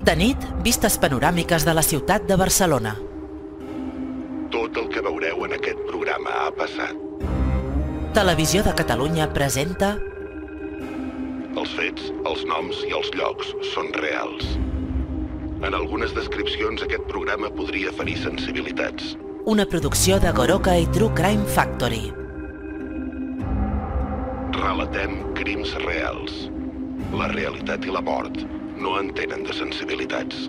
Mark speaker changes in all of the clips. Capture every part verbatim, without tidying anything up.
Speaker 1: De nit, vistes panoràmiques de la ciutat de Barcelona.
Speaker 2: Tot el que veureu en aquest programa ha passat.
Speaker 1: Televisió de Catalunya presenta...
Speaker 2: Els fets, els noms i els llocs són reals. En algunes descripcions aquest programa podria ferir sensibilitats.
Speaker 1: Una producció de Goroka i True Crime Factory.
Speaker 2: Relatem crims reals. La realitat i la mort no entenen de sensibilitats.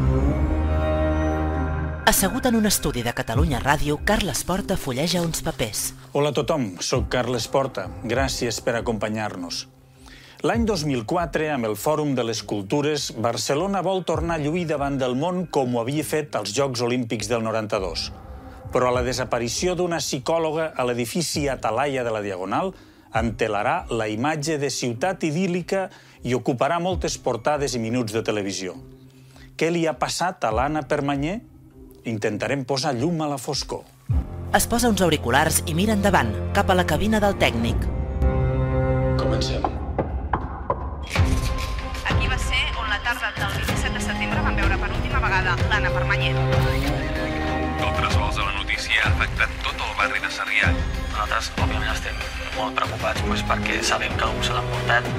Speaker 1: Assegut en un estudi de Catalunya Ràdio, Carles Porta fulleja uns papers.
Speaker 3: Hola a tothom, soc Carles Porta. Gràcies per acompanyar-nos. L'any dos mil quatre, amb el Fòrum de les Cultures, Barcelona vol tornar a lluir davant del món com ho havia fet als Jocs Olímpics del noranta-dos. Però la desaparició d'una psicòloga a l'edifici Atalaia de la Diagonal entelarà la imatge de ciutat idíl·lica i ocuparà moltes portades i minuts de televisió. Què li ha passat a l'Anna Permanyer? Intentarem posar llum a la foscor.
Speaker 1: Es posa uns auriculars i mira endavant, cap a la cabina del tècnic.
Speaker 3: Comencem.
Speaker 4: Aquí va ser on la tarda del vint-i-set de setembre van veure per última vegada l'Anna Permanyer.
Speaker 5: El trasbals de la notícia ha afectat tot el barri de Sarrià.
Speaker 6: Nosaltres, òbviament, estem molt preocupats doncs, perquè sabem que algú se l'ha portat.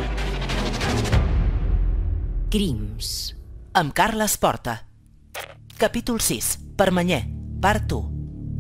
Speaker 1: Crims. Amb Carles Porta. Capítol sis. Permanyer. Part u.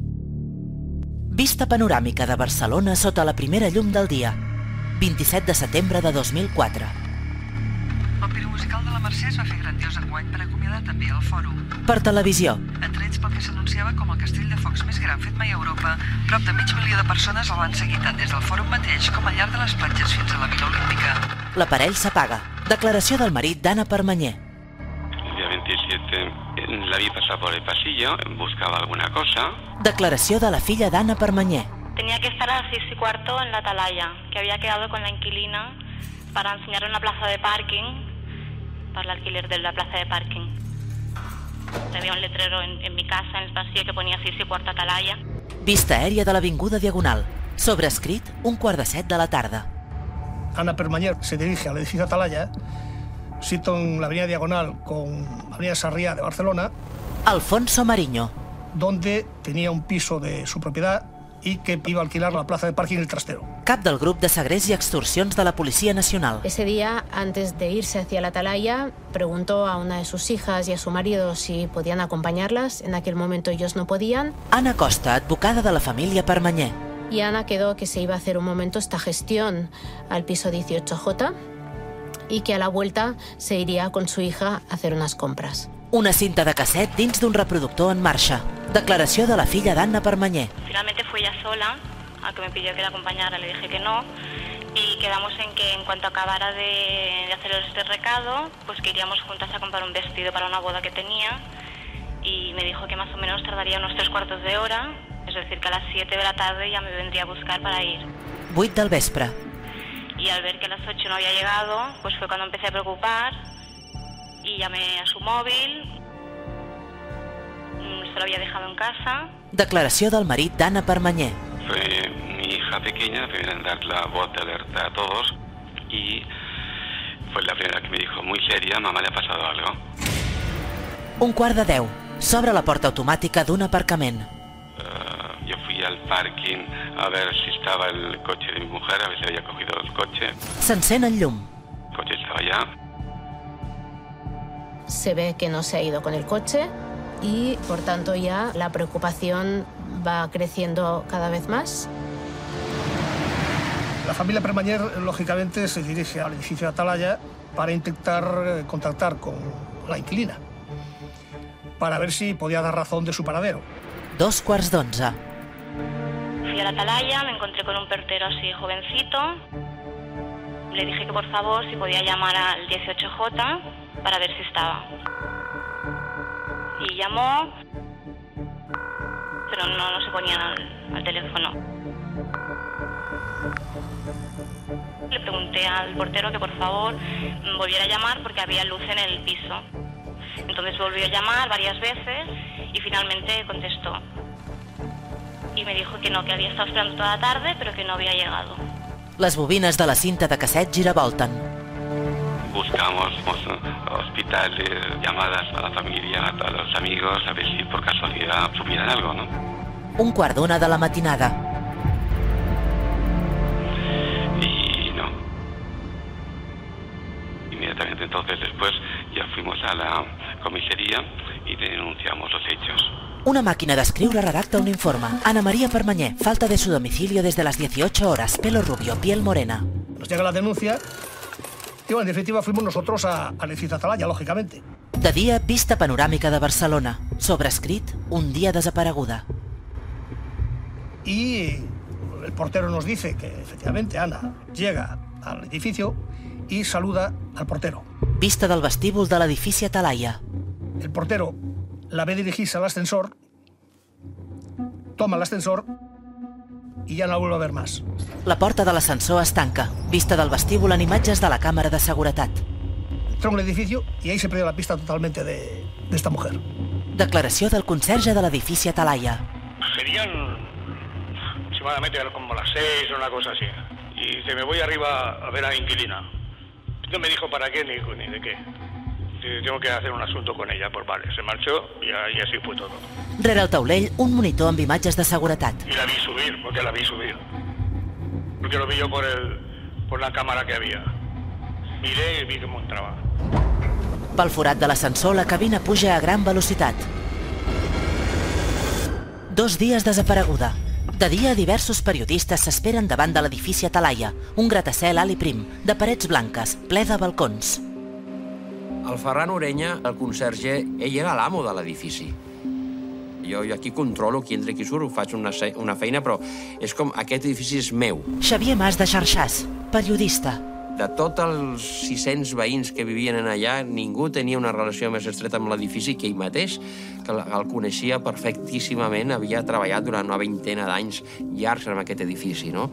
Speaker 1: Vista panoràmica de Barcelona sota la primera llum del dia. vint-i-set de setembre de dos mil quatre.
Speaker 4: El piromusical de la Mercè es va fer grandiós enguany per acomiadar també el fòrum.
Speaker 1: Per televisió.
Speaker 4: Atrets pel que s'anunciava com el castell de focs més gran fet mai a Europa, prop de mig milió de persones el van seguir tant des del fòrum mateix com al llarg de les platges fins a la Vila Olímpica.
Speaker 1: L'aparell s'apaga. Declaració del marit d'Anna Permanyer.
Speaker 7: El día veintisiete la vi pasar por el pasillo, buscaba alguna cosa.
Speaker 1: Declaració de la filla d'Anna Permanyer.
Speaker 8: Tenía que estar a las seis y cuarto en la Atalaya, que había quedado con la inquilina para enseñar una plaza de parking, para el alquiler de la plaza de parking. Había un letrero en, en mi casa, en el pasillo, que ponía seis y cuarto Atalaya.
Speaker 1: Vista aèria de l'Avinguda Diagonal. Sobrescrit, un quart de set de la tarda.
Speaker 9: Ana Permanyer se dirige al edificio Atalaya, sito en la avenida Diagonal con la avenida Sarriá de Barcelona.
Speaker 1: Alfonso Mariño.
Speaker 9: Donde tenía un piso de su propiedad y que iba a alquilar la plaza de parking El Trastero.
Speaker 1: Cap del grup de segrest i extorsions de la Policía Nacional.
Speaker 10: Ese día, antes de irse hacia la Atalaya, preguntó a una de sus hijas y a su marido si podían acompañarlas. En aquel momento ellos no podían.
Speaker 1: Ana Costa, advocada de la família Permanyer.
Speaker 10: Y Ana quedó que se iba a hacer un momento esta gestión al piso dieciocho J y que a la vuelta se iría con su hija a hacer unas compras.
Speaker 1: Una cinta de casset dins d'un reproductor en marxa. Declaració de la filla d'Anna Permanyer.
Speaker 8: Finalmente fue ella sola, a que me pidió que la acompañara, le dije que no, y quedamos en que en cuanto acabara de, de hacer este recado, pues que iríamos juntas a comprar un vestido para una boda que tenía, y me dijo que más o menos tardaría unos tres cuartos de hora, es decir, que a las siete de la tarde ya me vendría a buscar para ir.
Speaker 1: vuit del vespre.
Speaker 8: Y al ver que a las ocho no había llegado, pues fue cuando empecé a preocupar, y llamé a su móvil, se lo había dejado en casa.
Speaker 1: Declaració del marit d'Anna Permanyer.
Speaker 7: Fue mi hija pequeña, primero en dar la voz de alerta a todos y fue la primera que me dijo muy seria, mamá, le ha pasado algo.
Speaker 1: Un quart de deu. S'obre la porta automàtica d'un aparcament.
Speaker 7: Uh, yo fui al parking a ver si estaba el coche de mi mujer, a ver si había cogido el coche.
Speaker 1: S'encén el llum.
Speaker 7: El coche estaba allá.
Speaker 10: Se ve que no se ha ido con el coche y, por tanto, ya la preocupación va creciendo cada vez más.
Speaker 9: La familia Permanyer, lógicamente, se dirige al edificio Atalaya para intentar contactar con la inquilina, para ver si podía dar razón de su paradero.
Speaker 1: Dos quarts d'onze.
Speaker 8: Fui a la Atalaya, me encontré con un portero así jovencito. Le dije que por favor si podía llamar al dieciocho J para ver si estaba. Y llamó, pero no, no se ponía al, al teléfono. Le pregunté al portero que por favor volviera a llamar porque había luz en el piso. Entonces volvió a llamar varias veces y finalmente contestó. Y me dijo que no, que había estado esperando toda la tarde, pero que no había llegado.
Speaker 1: Les bobines de la cinta de casset giravolten.
Speaker 7: buscamos hospitales, llamadas a la familia, a los amigos, a ver si por casualidad supieran algo, ¿no?
Speaker 1: Un quart d'una de la matinada.
Speaker 7: Y no. Inmediatamente entonces después ya fuimos a la comisaría y denunciamos los hechos.
Speaker 1: Una máquina de escriure redacta un informe. Ana María Permanyer, falta de su domicilio desde las dieciocho horas, pelo rubio, piel morena.
Speaker 9: Nos llega la denuncia y, bueno, en definitiva fuimos nosotros a, a l'edifici Atalaya, lógicamente.
Speaker 1: De dia, vista panoràmica de Barcelona. Sobrescrit, un dia desapareguda.
Speaker 9: Y el portero nos dice que, efectivamente, Ana llega al edificio y saluda al portero.
Speaker 1: Vista del vestíbul de l'edifici Atalaya.
Speaker 9: El portero la ve dirigirse al ascensor, toma el ascensor y ya no la vuelve a ver más.
Speaker 1: La porta de l'ascensor es tanca. Vista del vestíbul en imatges de la càmera de seguretat.
Speaker 9: Entró en el edificio y ahí se perdió la pista totalmente de, de esta mujer.
Speaker 1: Declaració del conserge de l'edifici Atalaya.
Speaker 11: Serían aproximadamente como las seis o una cosa así. Y dice, me voy arriba a ver a la inquilina. No me dijo para qué ni, ni de qué. Tengo que hacer un asunto con ella, pues vale, se marchó y, y así fue todo.
Speaker 1: Rere el taulell, un monitor amb imatges de seguretat.
Speaker 11: Y la vi subir, porque la vi subir. Porque lo vi yo por, el, por la cámara que había. Miré y vi cómo entraba.
Speaker 1: Pel forat de l'ascensor, la cabina puja a gran velocitat. Dos dies desapareguda. De dia, diversos periodistes s'esperen davant de l'edifici Atalaya, un gratacel alt i prim, de parets blanques, ple de balcons.
Speaker 12: El Ferran Orenya, el conserge, ell era l'amo de l'edifici. Jo, jo aquí controlo qui entra i qui surt, faig una, una feina, però és com, aquest edifici és meu.
Speaker 1: Xavier Mas de Xarxàs, periodista.
Speaker 12: De tots els sis-cents veïns que vivien allà, ningú tenia una relació més estreta amb l'edifici que ell mateix, que el coneixia perfectíssimament, havia treballat durant una vintena d'anys llargs en aquest edifici, no?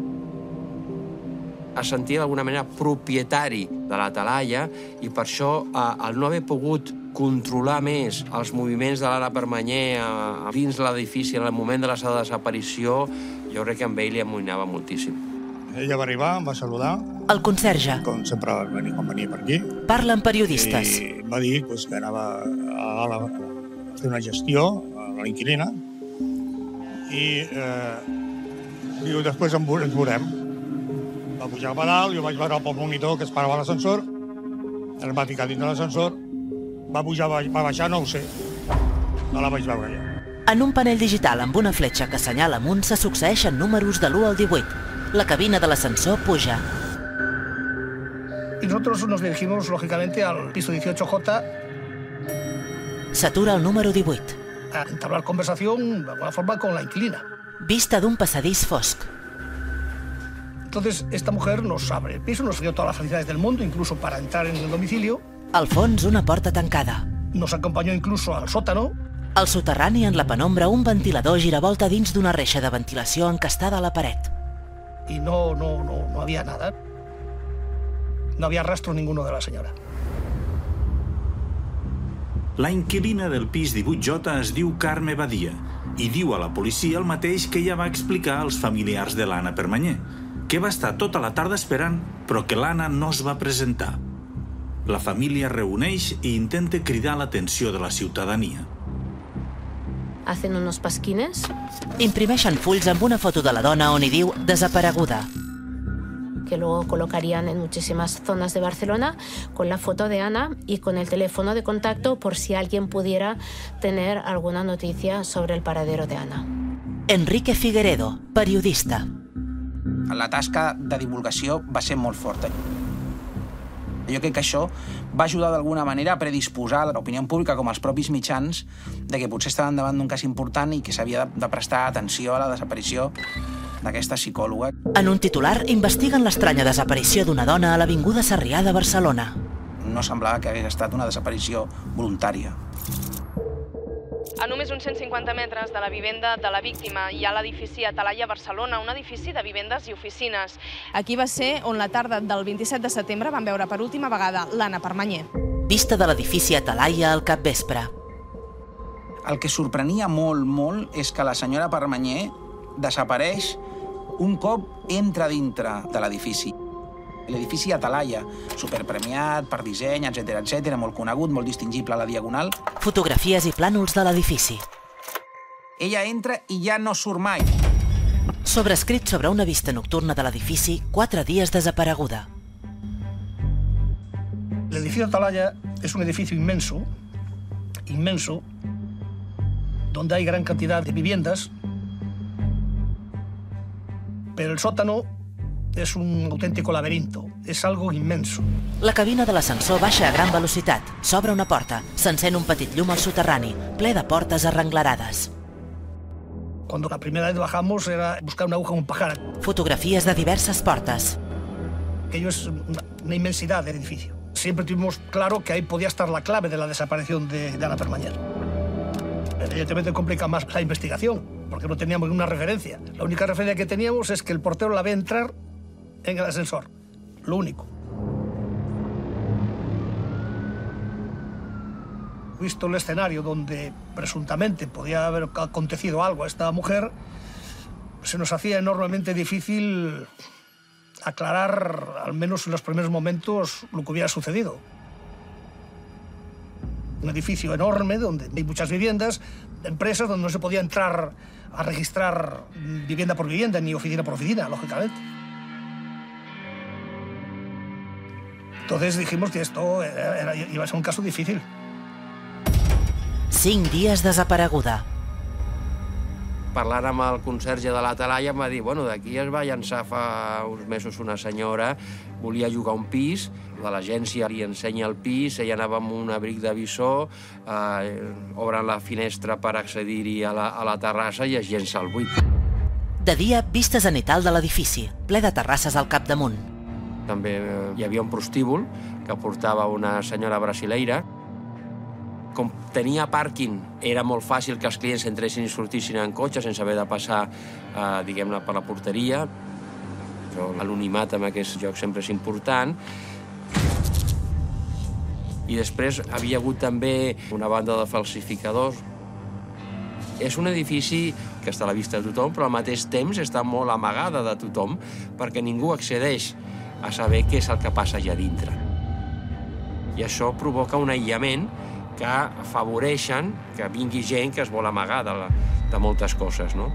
Speaker 12: Es sentia d'alguna manera propietari de l'Atalaya i per això el no haver pogut controlar més els moviments de l'Anna Permanyer dins l'edifici en el moment de la seva desaparició, jo crec que amb ell li amoïnava moltíssim.
Speaker 13: Ella va arribar, em va saludar.
Speaker 1: El conserge.
Speaker 13: Com sempre va venir, quan venia per aquí.
Speaker 1: Parla amb periodistes.
Speaker 13: I va dir pues, que anava a, la, a fer una gestió a la inquilina i eh, diu, després ens veurem. Va pujar cap a dalt, jo vaig veure pel monitor que es parava a l'ascensor, el va ficar dins de l'ascensor, va pujar, va baixar, no ho sé. No la vaig veure ja.
Speaker 1: En un panell digital amb una fletxa que assenyala amunt se succeeixen números de l'u al divuit. La cabina de l'ascensor puja.
Speaker 9: Y nosotros nos dirigimos, lógicamente, al piso dieciocho J.
Speaker 1: S'atura el número divuit.
Speaker 9: A entablar conversación, de alguna forma, con la inquilina.
Speaker 1: Vista d'un passadís fosc.
Speaker 9: Entonces, esta mujer nos abre el piso, nos dio todas las facilidades del mundo, incluso para entrar en el domicilio.
Speaker 1: Al fons, una porta tancada.
Speaker 9: Nos acompañó incluso al sótano.
Speaker 1: Al soterrani, en la penombra, un ventilador giravolta dins d'una reixa de ventilació encastada a la paret.
Speaker 9: Y no, no, no, no había nada. No había rastro ninguno de la señora.
Speaker 3: La inquilina del pis divuit J es diu Carme Badia i diu a la policia el mateix que ella va explicar als familiars de l'Anna Permanyer, que va estar tota la tarda esperant, però que l'Anna no es va presentar. La família reuneix i intenta cridar l'atenció de la ciutadania.
Speaker 10: Hacen unos pasquines.
Speaker 1: Imprimeixen fulls amb una foto de la dona on hi diu desapareguda.
Speaker 10: Que luego colocarían en muchísimas zonas de Barcelona con la foto de Ana y con el teléfono de contacto por si alguien pudiera tener alguna noticia sobre el paradero de Ana.
Speaker 1: Enrique Figueredo, periodista.
Speaker 14: La tasca de divulgació va ser molt forta. Jo crec que això va ajudar d'alguna manera a predisposar l'opinió pública com els propis mitjans de que potser estaven davant d'un cas important i que s'havia de prestar atenció a la desaparició d'aquesta psicòloga.
Speaker 1: En un titular, investiguen l'estranya desaparició d'una dona a l'Avinguda Sarrià de Barcelona.
Speaker 14: No semblava que hagués estat una desaparició voluntària.
Speaker 15: A només uns cent cinquanta metres de la vivenda de la víctima hi ha l'edifici Atalaya Barcelona, un edifici de vivendes i oficines. Aquí va ser on la tarda del vint-i-set de setembre van veure per última vegada l'Anna Permanyer.
Speaker 1: Vista de l'edifici Atalaya al capvespre.
Speaker 14: El que sorprenia molt, molt, és que la senyora Permanyer desapareix un cop entra dintre de l'edifici. L'edifici Atalaya, superpremiat per disseny, etcètera, etcètera, molt conegut, molt distingible a la Diagonal.
Speaker 1: Fotografies i plànols de l'edifici.
Speaker 14: Ella entra i ja no surt mai.
Speaker 1: Sobrescrit sobre una vista nocturna de l'edifici, quatre dies desapareguda.
Speaker 9: El edificio Atalaya es un edificio inmenso, inmenso, donde hay gran cantidad de viviendas, pero el sótano es un auténtico laberinto, es algo inmenso.
Speaker 1: La cabina de l'ascensor baixa a gran velocitat, s'obre una porta, s'encén un petit llum al soterrani, ple de portes arrenglerades.
Speaker 9: Cuando la primera vez bajamos era buscar una aguja en un pajar.
Speaker 1: Fotografies de diverses portes.
Speaker 9: Aquello es una, una inmensidad del edificio. Siempre tuvimos claro que ahí podía estar la clave de la desaparición de, de Ana Permanyer. Evidentemente complica más la investigación, porque no teníamos ninguna referencia. La única referencia que teníamos es que el portero la ve entrar en el ascensor. Lo único. Visto el escenario donde presuntamente podía haber acontecido algo a esta mujer, se nos hacía enormemente difícil aclarar, al menos en los primeros momentos, lo que hubiera sucedido. Un edificio enorme donde hay muchas viviendas, empresas donde no se podía entrar a registrar vivienda por vivienda ni oficina por oficina, lógicamente. Entonces dijimos que esto era, era, iba a ser un caso difícil.
Speaker 1: Cinc dies desapareguda.
Speaker 12: Parlant amb el conserge de l'Atalaya em va dir, bueno, d'aquí es va llançar fa uns mesos una senyora, volia llogar un pis, de l'agència li ensenya el pis, ella anava amb un abric de visor, eh, obren la finestra per accedir-hi a, la, a la terrassa i es llença al buit.
Speaker 1: De dia, vista zenital de l'edifici, ple de terrasses al capdamunt.
Speaker 12: També hi havia un prostíbul que portava una senyora brasileira. Com tenia pàrquing, era molt fàcil que els clients entressin i sortissin en cotxe sense haver de passar, eh, diguem-ne, per la porteria. Però l'anonimat en aquest lloc sempre és important. I després havia hagut també una banda de falsificadors. És un edifici que està a la vista de tothom, però al mateix temps està molt amagada de tothom perquè ningú accedeix a saber què és el que passa allà dintre. I això provoca un aïllament que afavoreixen que vingui gent que es vol amagar de, la, de moltes coses, no?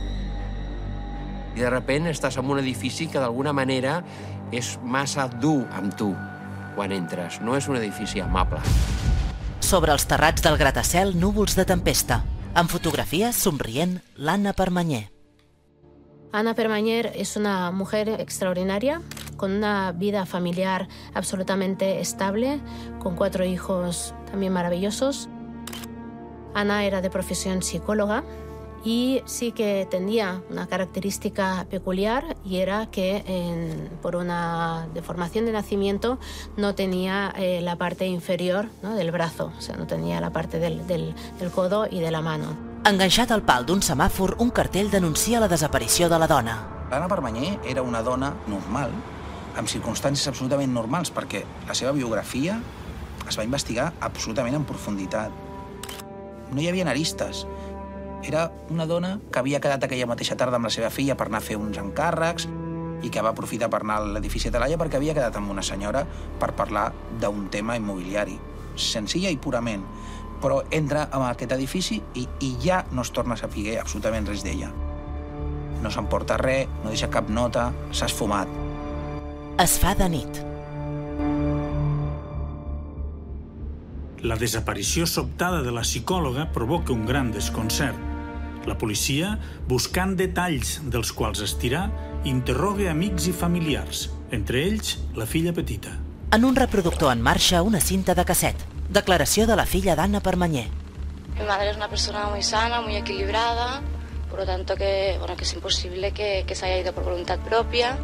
Speaker 12: I de sobte estàs en un edifici que d'alguna manera és massa dur amb tu quan entres. No és un edifici amable.
Speaker 1: Sobre els terrats del gratacel, núvols de tempesta. En fotografies, somrient, l'Anna Permanyer.
Speaker 10: Ana Permanyer es una mujer extraordinaria, con una vida familiar absolutamente estable, con cuatro hijos también maravillosos. Ana era de profesión psicóloga y sí que tenía una característica peculiar y era que en, por una deformación de nacimiento no tenía eh, la parte inferior, ¿no?, del brazo, o sea, no tenía la parte del, del, del codo y de la mano.
Speaker 1: Enganxat al pal d'un semàfor, un cartell denuncia la desaparició de la dona.
Speaker 14: L'Anna Permanyer era una dona normal, amb circumstàncies absolutament normals, perquè la seva biografia es va investigar absolutament en profunditat. No hi havia aristes. Era una dona que havia quedat aquella mateixa tarda amb la seva filla per anar a fer uns encàrrecs i que va aprofitar per anar a l'edifici Atalaya perquè havia quedat amb una senyora per parlar d'un tema immobiliari. Senzilla i purament. Però entra a aquest edifici i, i ja no es torna a saber absolutament res d'ella. No s'emporta res, no deixa cap nota, s'ha esfumat.
Speaker 1: Es fa de nit.
Speaker 3: La desaparició sobtada de la psicòloga provoca un gran desconcert. La policia, buscant detalls dels quals es tirà, interroga amics i familiars, entre ells la filla petita.
Speaker 1: En un reproductor en marxa, una cinta de casset. Declaració de la filla d'Anna Permanyer.
Speaker 16: Mi madre es una persona muy sana, muy equilibrada, por lo tanto que, bueno, que es imposible que, que se haya ido por voluntad propia.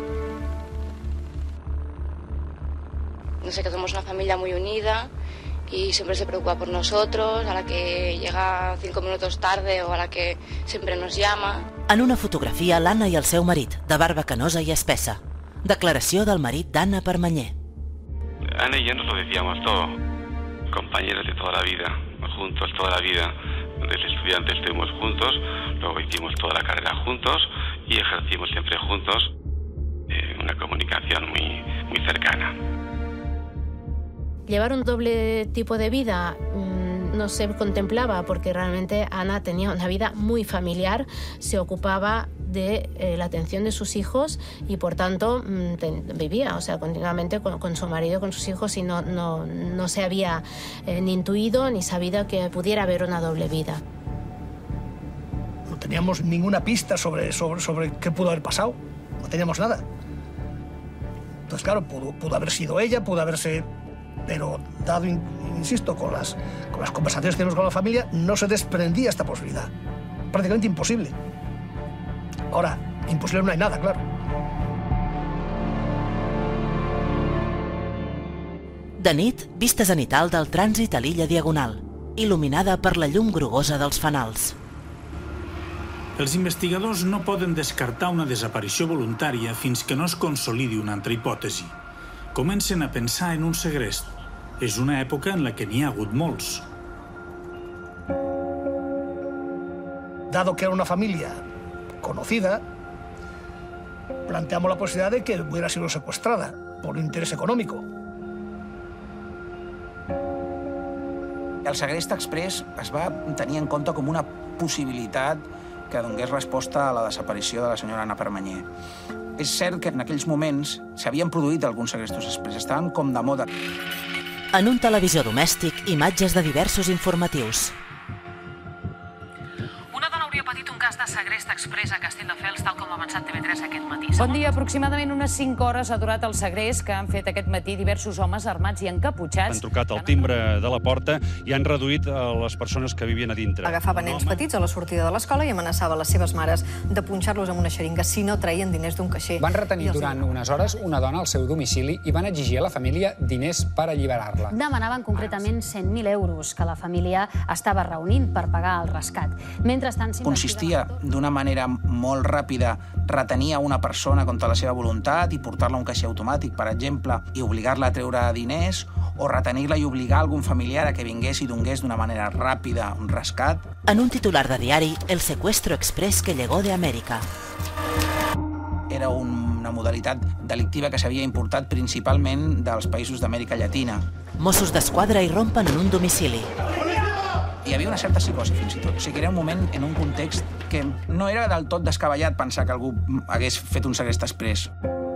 Speaker 16: No sé, que somos una familia muy unida y siempre se preocupa por nosotros, a la que llega cinco minutos tarde o a la que siempre nos llama.
Speaker 1: En una fotografia, l'Anna i el seu marit, de barba canosa i espessa. Declaració del marit d'Anna Permanyer.
Speaker 7: Ana y yo nos lo decíamos todo. Compañeros de toda la vida, juntos toda la vida. Desde estudiantes estuvimos juntos, luego hicimos toda la carrera juntos y ejercimos siempre juntos. Eh, una comunicación muy, muy cercana.
Speaker 10: Llevar un doble tipo de vida mmm, no se contemplaba porque realmente Ana tenía una vida muy familiar, se ocupaba de eh, la atención de sus hijos y por tanto mmm, ten, vivía, o sea, continuamente con, con su marido, con sus hijos y no, no, no se había eh, ni intuido ni sabido que pudiera haber una doble vida.
Speaker 9: No teníamos ninguna pista sobre, sobre, sobre qué pudo haber pasado, no teníamos nada. Entonces, claro, pudo, pudo haber sido ella, pudo haberse... Pero, dado, insisto, con las, con las conversaciones que tenemos con la familia, no se desprendía esta posibilidad. Prácticamente imposible. Ahora, imposible no hay nada, claro.
Speaker 1: De nit, vista zenital del trànsit a l'illa Diagonal, il·luminada per la llum grogosa dels fanals.
Speaker 3: Els investigadors no poden descartar una desaparició voluntària fins que no es consolidi una altra hipòtesi. Comencen a pensar en un segrest. És una època en la que n'hi ha hagut molts.
Speaker 9: Dado que era una familia conocida, planteamos la posibilidad de que hubiera sido secuestrada por un interés económico.
Speaker 14: El segrest express es va tenir en compte com una possibilitat que donés resposta a la desaparició de la senyora Anna Permanyer. És cert que en aquells moments s'havien produït alguns segrestos express, estaven com de moda.
Speaker 1: En un televisor domèstic, imatges de diversos informatius.
Speaker 17: Una dona hauria patit un cas de segrest express a Castelldefels, tal com ha avançat T V tres aquest matí.
Speaker 18: Bon dia. Aproximadament unes cinc hores ha durat el segrest que han fet aquest matí diversos homes armats i encaputxats.
Speaker 19: Han trucat al timbre de la porta i han reduït les persones que vivien a dintre.
Speaker 20: Agafava nens petits a la sortida de l'escola i amenaçava les seves mares de punxar-los amb una xeringa si no traien diners d'un caixer.
Speaker 21: Van retenir durant unes hores una dona al seu domicili i van exigir a la família diners per alliberar-la.
Speaker 22: Demanaven concretament cent mil euros que la família estava reunint per pagar el rescat. Mentrestant,
Speaker 14: consistia d'una manera molt ràpida retenir a una persona contra la seva voluntat i portar-la a un caixer automàtic, per exemple, i obligar-la a treure diners, o retenir-la i obligar algun familiar a que vingués i donés d'una manera ràpida un rescat.
Speaker 1: En un titular de diari, el secuestro express que llegó de Amèrica.
Speaker 14: Era una modalitat delictiva que s'havia importat principalment dels països d'Amèrica Llatina.
Speaker 1: Mossos d'Esquadra irrompen en un domicili.
Speaker 14: Hi havia una certa psicosi, fins i tot. O sigui, era un moment en un context que no era del tot descabellat pensar que algú hagués fet un segrest express.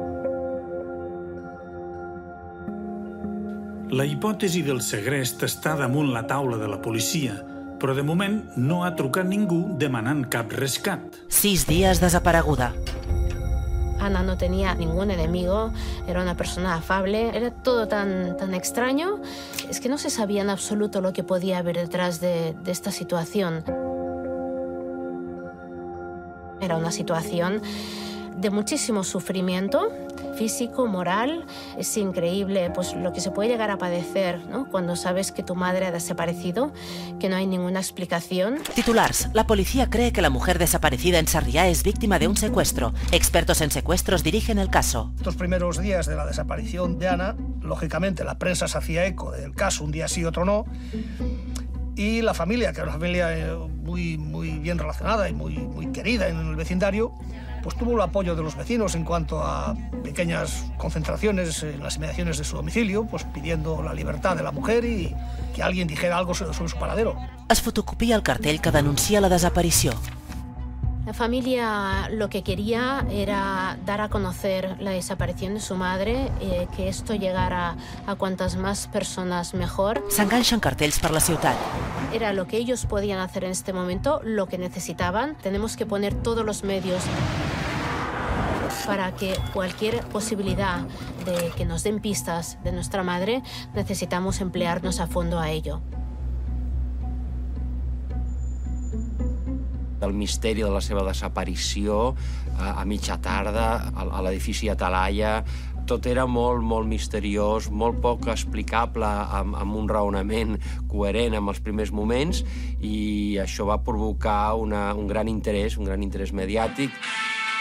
Speaker 3: La hipòtesi del segrest està damunt la taula de la policia, però de moment no ha trucat ningú demanant cap rescat.
Speaker 1: Sis dies desapareguda.
Speaker 10: Ana no tenía ningún enemigo, era una persona afable, era todo tan, tan extraño. Es que no se sabía en absoluto lo que podía haber detrás de, de esta situación. Era una situación de muchísimo sufrimiento físico, moral. Es increíble pues, lo que se puede llegar a padecer, ¿no? Cuando sabes que tu madre ha desaparecido, que no hay ninguna explicación.
Speaker 1: Titulars. La policía cree que la mujer desaparecida en Sarriá es víctima de un secuestro. Expertos en secuestros dirigen el caso.
Speaker 9: Estos primeros días de la desaparición de Ana, lógicamente la prensa se hacía eco del caso, un día sí, otro no. Y la familia, que era una familia muy, muy bien relacionada y muy, muy querida en el vecindario, pues tuvo el apoyo de los vecinos en cuanto a pequeñas concentraciones en las inmediaciones de su domicilio, pues pidiendo la libertad de la mujer y que alguien dijera algo sobre su paradero.
Speaker 1: Es fotocopia el cartell que denuncia la desaparició.
Speaker 10: La familia lo que quería era dar a conocer la desaparición de su madre, eh, que esto llegara a cuantas más personas mejor.
Speaker 1: S'enganxen cartells per la ciutat.
Speaker 10: Era lo que ellos podían hacer en este momento, lo que necesitaban. Tenemos que poner todos los medios para que cualquier posibilidad de que nos den pistas de nuestra madre, necesitamos emplearnos a fondo a ello.
Speaker 12: El misteri de la seva desaparició a, a mitja tarda, a, a l'edifici Atalaia. Tot era molt, molt misteriós, molt poc explicable amb, amb un raonament coherent amb els primers moments i això va provocar una, un gran interès, un gran interès mediàtic.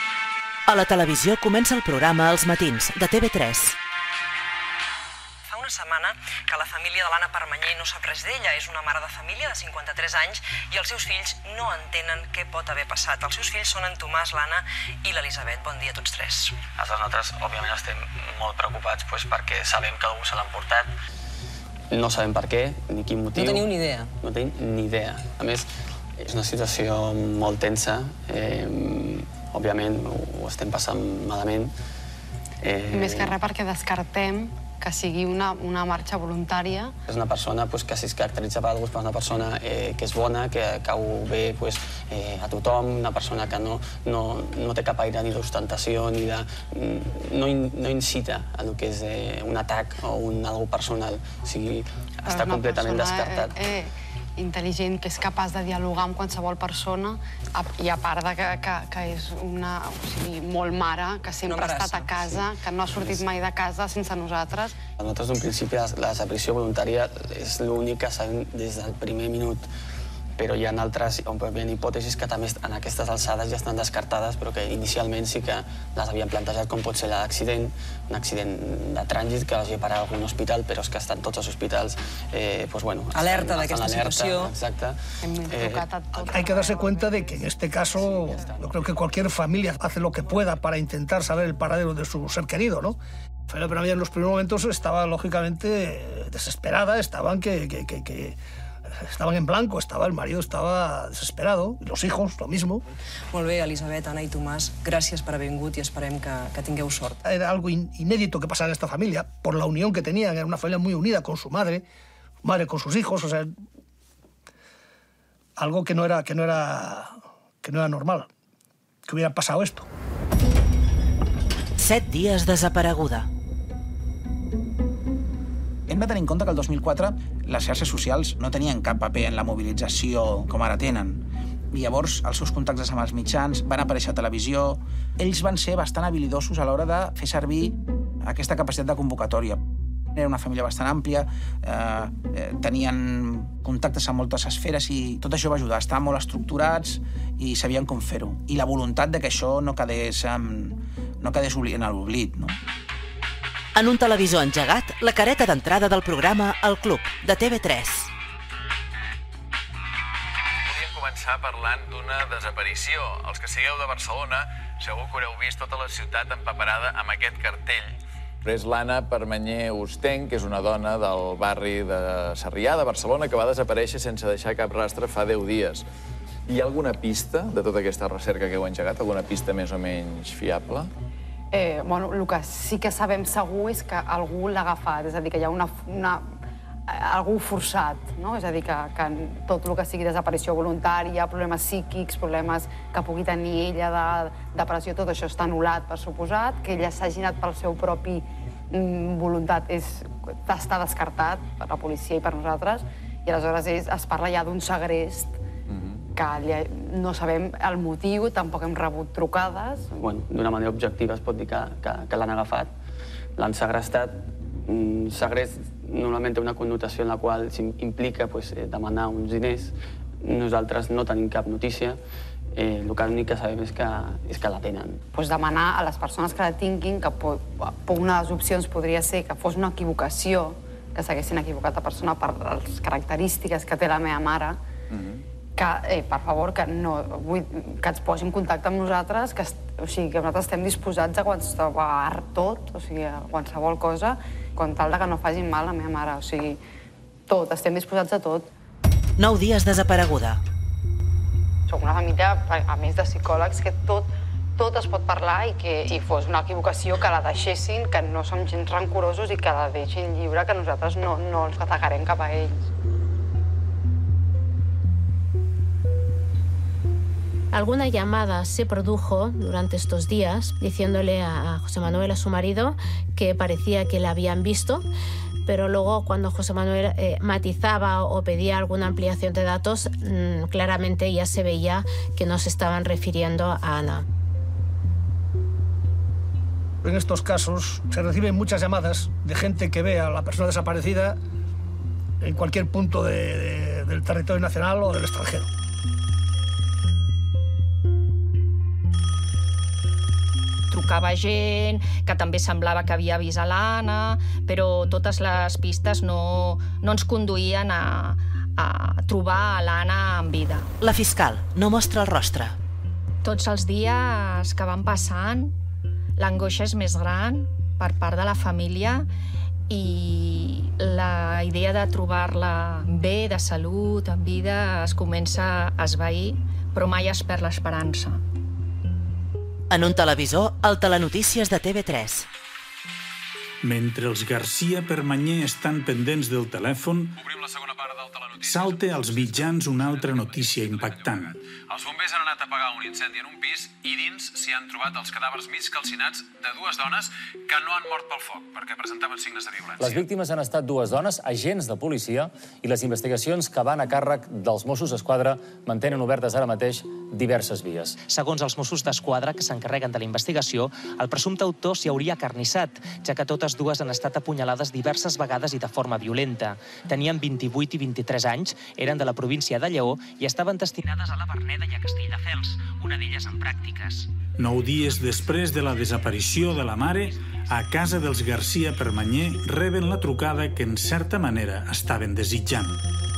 Speaker 1: A la televisió comença el programa Els matins, de T V tres.
Speaker 4: setmana que la família de l'Anna Permanyer no sap res d'ella. És una mare de família de cinquanta-tres anys i els seus fills no entenen què pot haver passat. Els seus fills són en Tomàs, l'Anna i l'Elisabet. Bon dia a tots tres.
Speaker 6: Nosaltres, òbviament, estem molt preocupats pues, perquè sabem que algú se l'ha emportat.
Speaker 2: No sabem per què, ni quin motiu.
Speaker 4: No teniu ni idea?
Speaker 2: No tenim ni idea. A més, és una situació molt tensa. Eh, òbviament, ho estem passant malament.
Speaker 5: Eh... Més que res perquè descartem que sigui una, una marxa voluntària.
Speaker 2: És una persona pues, que si es caracteritza per algú, és una persona eh, que és bona, que cau bé pues, eh, a tothom, una persona que no, no, no té cap aire ni d'ostentació, ni de... No, in, no incita a el que és eh, un atac o un algo personal. O sigui, està completament descartat.
Speaker 5: Eh, eh, intel·ligent, que és capaç de dialogar amb qualsevol persona, i a part de que, que, que és una, o sigui, molt mare, que sempre ha estat a casa, que no ha sortit mai de casa sense nosaltres.
Speaker 2: Nosaltres, d'un principi, la desaparició voluntària és l'únic que sabem des del primer minut, però hi ha altres hipòtesis que també en aquestes alçades ja estan descartades, però que inicialment sí que les havien plantejat, com pot ser l'accident, un accident de trànsit que hagi parat a algun hospital, però és que estan tots els hospitals, eh, pues bueno...
Speaker 4: Alerta d'aquesta situació.
Speaker 2: Exacte.
Speaker 5: Eh,
Speaker 9: hay que darse cuenta de que en este caso, yo creo que cualquier familia hace lo que pueda para intentar saber el paradero de su ser querido, ¿no? Pero en los primeros momentos estaba, lógicamente, desesperada, estaban que... que, que, que estaban en blanco, estaba, el marido estaba desesperado, y los hijos, lo mismo.
Speaker 4: Molt bé, Elisabet, Anna i Tomàs, gràcies per haver vingut i esperem que, que tingueu sort.
Speaker 9: Era algo in, inédito que pasara en esta familia, por la unión que tenían, era una familia muy unida con su madre, su madre con sus hijos, o sea, algo que no era, que no era, que no era normal, que hubiera pasado esto.
Speaker 1: Set dies desapareguda.
Speaker 14: Hem de tenir en compte que el dos mil quatre les xarxes socials no tenien cap paper en la mobilització com ara tenen. I llavors els seus contactes amb els mitjans van aparèixer a televisió. Ells van ser bastant habilidosos a l'hora de fer servir aquesta capacitat de convocatòria. Era una família bastant àmplia, eh, tenien contactes amb moltes esferes i tot això va ajudar. Estaven molt estructurats i sabien com fer-ho. I la voluntat de que això no quedés, no quedés en l'oblit, no?
Speaker 1: En un televisor engegat, la careta d'entrada del programa El Club, de T V tres.
Speaker 23: Podríem començar parlant d'una desaparició. Els que sigueu de Barcelona segur que haureu vist tota la ciutat empaperada amb aquest cartell. És l'Anna Permanyer Ostenc, que és una dona del barri de Sarrià, de Barcelona, que va desaparèixer sense deixar cap rastre fa deu dies. Hi ha alguna pista de tota aquesta recerca que heu engegat? Alguna pista més o menys fiable?
Speaker 5: Eh, bueno, el que sí que sabem segur és que algú l'ha agafat, és a dir, que hi ha una, una, algú forçat, no? És a dir, que, que tot el que sigui desaparició voluntària, problemes psíquics, problemes que pugui tenir ella de depressió, tot això està anul·lat, per suposat, que ella s'hagi anat pel seu propi mm, voluntat, és, està descartat per la policia i per nosaltres, i aleshores és, es parla ja d'un segrest, que no sabem el motiu, tampoc hem rebut trucades.
Speaker 2: Bueno, d'una manera objectiva es pot dir que, que, que l'han agafat, l'han segrestat. Segrest normalment té una connotació en la qual implica pues, demanar uns diners. Nosaltres no tenim cap notícia. Eh, el que l'únic que sabem és que, és que la tenen.
Speaker 5: Pues demanar a les persones que la tinguin que una de les opcions podria ser que fos una equivocació, que s'haguessin equivocat a persona per les característiques que té la meva mare, que, eh, per favor, que, no, vull, que ens posi en contacte amb nosaltres, que, o sigui, que nosaltres estem disposats a qualsevol tot, o sigui, a qualsevol cosa, com tal que no facin mal a la meva mare, o sigui, tot, estem disposats a tot.
Speaker 1: Nou dies desapareguda.
Speaker 5: Soc una família, a més de psicòlegs, que tot, tot es pot parlar i que i fos una equivocació, que la deixessin, que no som gens rancorosos i que la deixin lliure, que nosaltres no, no els atacarem cap a ells.
Speaker 10: Alguna llamada se produjo durante estos días diciéndole a José Manuel, a su marido, que parecía que la habían visto, pero luego cuando José Manuel eh, matizaba o pedía alguna ampliación de datos, mmm, claramente ya se veía que no se estaban refiriendo a Ana.
Speaker 9: En estos casos se reciben muchas llamadas de gente que ve a la persona desaparecida en cualquier punto de, de, del territorio nacional o del extranjero.
Speaker 8: trucava gent, que també semblava que havia vist a l'Anna, però totes les pistes no, no ens conduïen a, a trobar a l'Anna en vida.
Speaker 1: La fiscal no mostra el rostre.
Speaker 8: Tots els dies que van passant, l'angoixa és més gran per part de la família i la idea de trobar-la bé, de salut, en vida, es comença a esvair, però mai es perd l'esperança.
Speaker 1: En un televisor, el Telenotícies de T V tres.
Speaker 3: Mentre els Garcia Permanyer estan pendents del telèfon, salta als mitjans una altra notícia impactant.
Speaker 11: Els bombers han anat a apagar un incendi en un pis i dins s'hi han trobat els cadàvers mig calcinats de dues dones que no han mort pel foc perquè presentaven signes de violència.
Speaker 13: Les víctimes han estat dues dones, agents de policia, i les investigacions que van a càrrec dels Mossos d'Esquadra mantenen obertes ara mateix diverses vies.
Speaker 24: Segons els Mossos d'Esquadra, que s'encarreguen de la investigació, el presumpte autor s'hi hauria acarnissat, ja que totes dues han estat apunyalades diverses vegades i de forma violenta. Tenien vint-i-vuit i vint-i-tres anys, eren de la província de Lleó i estaven destinades a la Verneda i a Castelldefels, una d'elles en pràctiques.
Speaker 3: Nou dies després de la desaparició de la mare, a casa dels Garcia Permanyer reben la trucada que en certa manera estaven desitjant.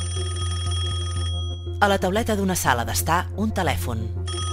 Speaker 1: A la tauleta d'una sala d'estar, un telèfon.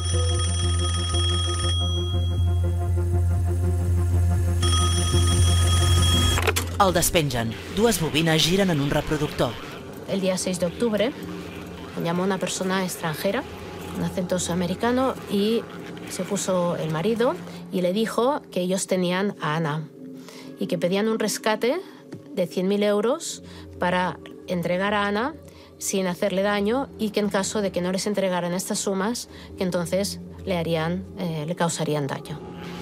Speaker 1: El despengen. Dues bobines giren en un reproductor.
Speaker 10: El día seis de octubre llamó una persona extranjera, un acento sudamericano, y se puso el marido y le dijo que ellos tenían a Ana y que pedían un rescate de cien mil euros para entregar a Ana sin hacerle daño y que en caso de que no les entregaran estas sumas, que entonces le harían, eh, le causarían daño.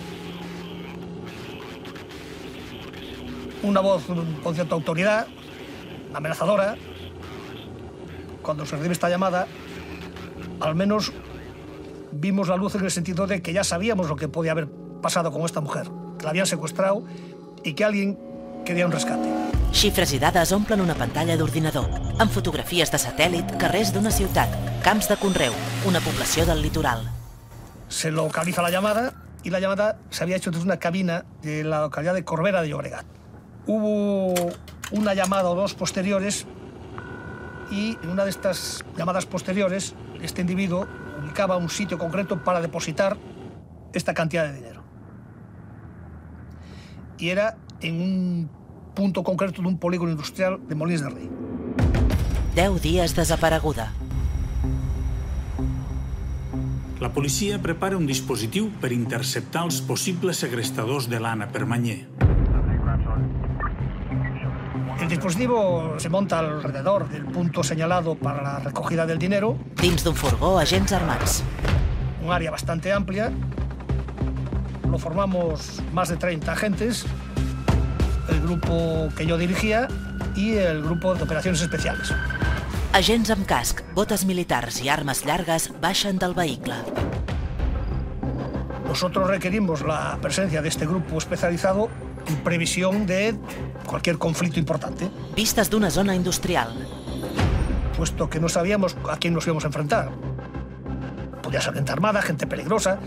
Speaker 9: Una voz con cierta autoridad, amenazadora. Cuando se recibe esta llamada, al menos vimos la luz en el sentido de que ya sabíamos lo que podía haber pasado con esta mujer, que la habían secuestrado y que alguien quería un rescate.
Speaker 1: Xifres i dades omplen una pantalla d'ordinador, amb fotografies de satèl·lit, carrers d'una ciutat, camps de conreu, una població del litoral.
Speaker 9: Se localiza la llamada y la llamada se había hecho desde una cabina de la localidad de Corbera de Llobregat. Hubo una llamada o dos posteriores y en una de estas llamadas posteriores este individuo ubicaba un sitio concreto para depositar esta cantidad de dinero. Y era en un punto concreto de un polígono industrial de Molins de Rei.
Speaker 1: Deu dies desapareguda.
Speaker 3: La policia prepara un dispositiu per interceptar els possibles segrestadors de l'Anna Permanyer.
Speaker 9: El dispositivo se monta alrededor del punto señalado para la recogida del dinero.
Speaker 1: Dins d'un furgó, agents armats.
Speaker 9: Un área bastante amplia. Lo formamos más de treinta agentes, el grupo que yo dirigía y el grupo de operaciones especiales.
Speaker 1: Agents amb casc, botes militars i armes llargues baixen del vehicle.
Speaker 9: Nosotros requerimos la presencia de este grupo especializado en previsión de cualquier conflicto importante.
Speaker 1: Vistas d'una zona industrial.
Speaker 9: Puesto que no sabíamos a quién nos íbamos a enfrentar. Podía ser gente armada, gente peligrosa.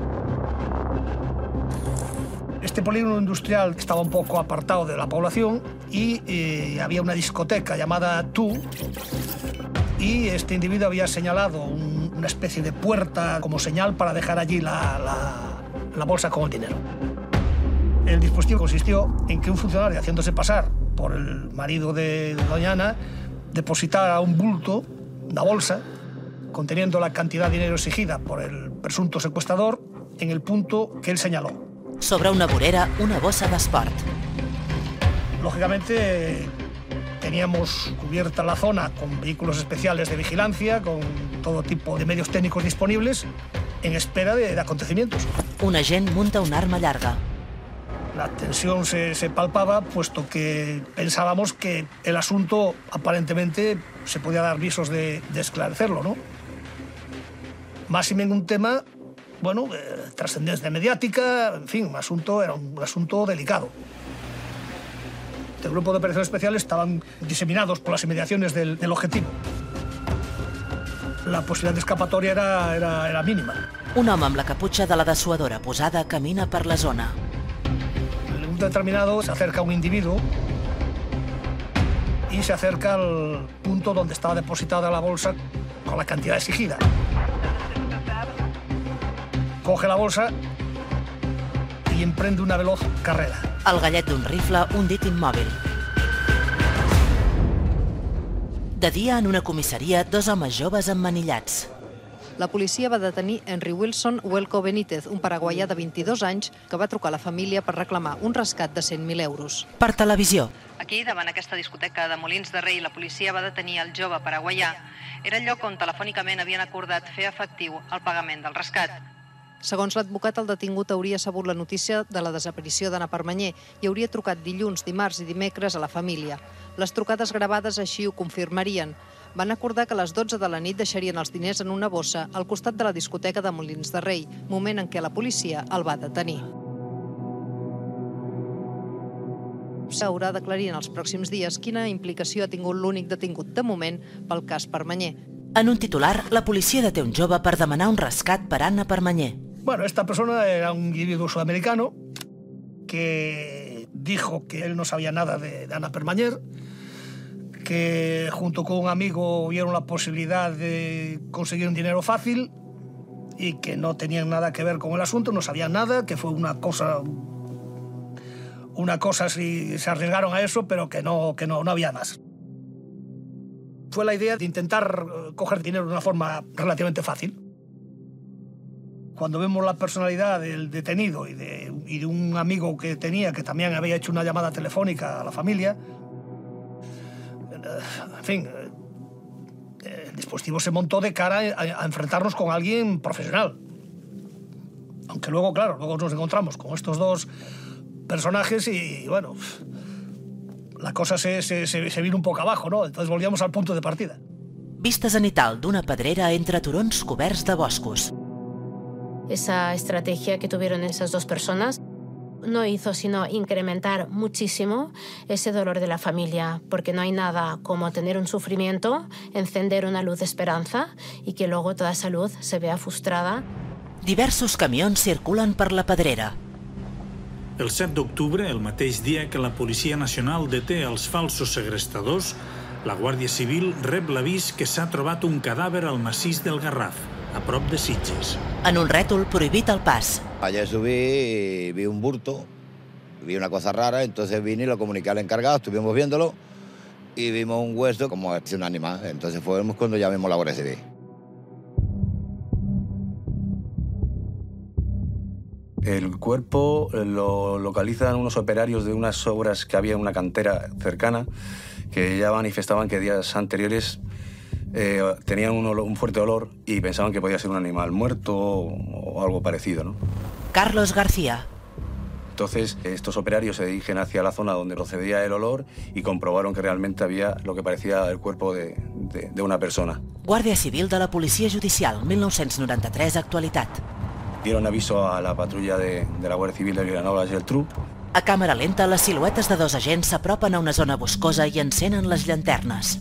Speaker 9: Este polígono industrial estaba un poco apartado de la población y eh, había una discoteca llamada Tú y este individuo había señalado un, una especie de puerta como señal para dejar allí la, la, la bolsa con el dinero. El dispositivo consistió en que un funcionario, haciéndose pasar por el marido de doña Ana, depositara un bulto, una bolsa, conteniendo la cantidad de dinero exigida por el presunto secuestrador en el punto que él señaló.
Speaker 1: Sobre una vorera, una bossa d'esport.
Speaker 9: Lógicamente, teníamos cubierta la zona con vehículos especiales de vigilancia, con todo tipo de medios técnicos disponibles, en espera de, de acontecimientos.
Speaker 1: Un agent munta una arma llarga.
Speaker 9: La tensión se, se palpaba, puesto que pensábamos que el asunto aparentemente se podía dar visos de, de esclarecerlo, ¿no? Máxime en un tema, bueno, eh, trascendencia mediática, en fin, un asunto, era un, un asunto delicado. El grupo de operaciones especiales estaban diseminados por las inmediaciones del, del objetivo. La posibilidad de escapatoria era, era, era mínima.
Speaker 1: Un home amb la caputxa de la dessuadora posada camina per la zona.
Speaker 9: En un momento determinado se acerca un individuo y se acerca al punto donde estaba depositada la bolsa con la cantidad exigida. Coge la bolsa y emprende una veloz carrera.
Speaker 1: El gallet d'un rifle, un dit immòbil. De dia, en una comissaria, dos homes joves emmanillats.
Speaker 20: La policia va detenir Henry Wilson Huelco Benítez, un paraguaià de vint-i-dos anys que va trucar a la família per reclamar un rescat de cent mil euros.
Speaker 1: Per televisió.
Speaker 20: Aquí, davant aquesta discoteca de Molins de Rei, la policia va detenir el jove paraguaià. Era el lloc on telefònicament havien acordat fer efectiu el pagament del rescat. Segons l'advocat, el detingut hauria sabut la notícia de la desaparició d'Anna Permanyer i hauria trucat dilluns, dimarts i dimecres a la família. Les trucades gravades així ho confirmarien. Van acordar que a les dotze de la nit deixarien els diners en una bossa al costat de la discoteca de Molins de Rei, moment en què la policia el va detenir. S'haurà d'aclarir en els pròxims dies quina implicació ha tingut l'únic detingut de moment pel cas Permanyer.
Speaker 1: En un titular, la policia deté un jove per demanar un rescat per Anna Permanyer.
Speaker 9: Bueno, esta persona era un individuo sudamericano que dijo que él no sabía nada de, de Anna Permanyer, que junto con un amigo vieron la posibilidad de conseguir un dinero fácil y que no tenían nada que ver con el asunto, no sabían nada, que fue una cosa, una cosa si se arriesgaron a eso, pero que no, que no, no había más. Fue la idea de intentar coger dinero de una forma relativamente fácil. Cuando vemos la personalidad del detenido y de, y de un amigo que tenía, que también había hecho una llamada telefónica a la familia, en fin, el dispositivo se montó de cara a, a enfrentarnos con alguien profesional. Aunque luego, claro, luego nos encontramos con estos dos personajes y, bueno, la cosa se, se, se, se vino un poco abajo, ¿no? Entonces volvíamos al punto de partida.
Speaker 1: Vista zenital d'una pedrera entre turons coberts de boscos.
Speaker 10: Esa estrategia que tuvieron esas dos personas no hizo sino incrementar muchísimo ese dolor de la familia, porque no hay nada como tener un sufrimiento, encender una luz de esperanza y que luego toda esa luz se vea frustrada.
Speaker 1: Diversos camions circulen per la pedrera.
Speaker 3: El set d'octubre, el mateix dia que la Policia Nacional deté els falsos segrestadors, la Guàrdia Civil rep l'avís que s'ha trobat un cadàver al massís del Garraf, a prop de Sitges.
Speaker 1: En un rètol prohibit el pas.
Speaker 7: Ayer subí y vi un bulto, vi una cosa rara, entonces vine y lo comuniqué al encargado, estuvimos viéndolo y vimos un hueso como si un animal. Entonces fue cuando llamamos a la Guardia Civil.
Speaker 15: El cuerpo lo localizan unos operarios de unas obras que había en una cantera cercana, que ya manifestaban que días anteriores eh, tenían un, olor, un fuerte olor y pensaban que podía ser un animal muerto o, o algo parecido, ¿no?
Speaker 1: Carlos García.
Speaker 15: Entonces, estos operarios se dirigen hacia la zona donde procedía el olor y comprobaron que realmente había lo que parecía el cuerpo de, de, de una persona.
Speaker 1: Guàrdia Civil de la Policia Judicial, mil nou-cents noranta-tres, actualitat.
Speaker 15: Dieron aviso a la patrulla de, de la Guàrdia Civil de Vilanova i la Geltrú.
Speaker 1: A càmera lenta, les siluetes de dos agents s'apropen a una zona boscosa i encenen les llanternes.